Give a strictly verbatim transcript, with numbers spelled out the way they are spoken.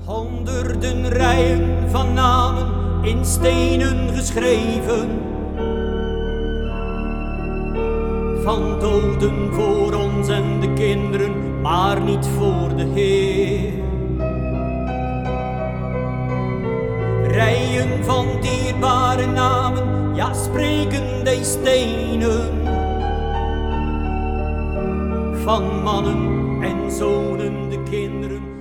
Honderden rijen van namen in stenen geschreven, van doden voor ons en de kinderen, maar niet voor de Heer. Rijen van dierbare namen, ja, spreken die stenen, van mannen en zonen, de kinderen.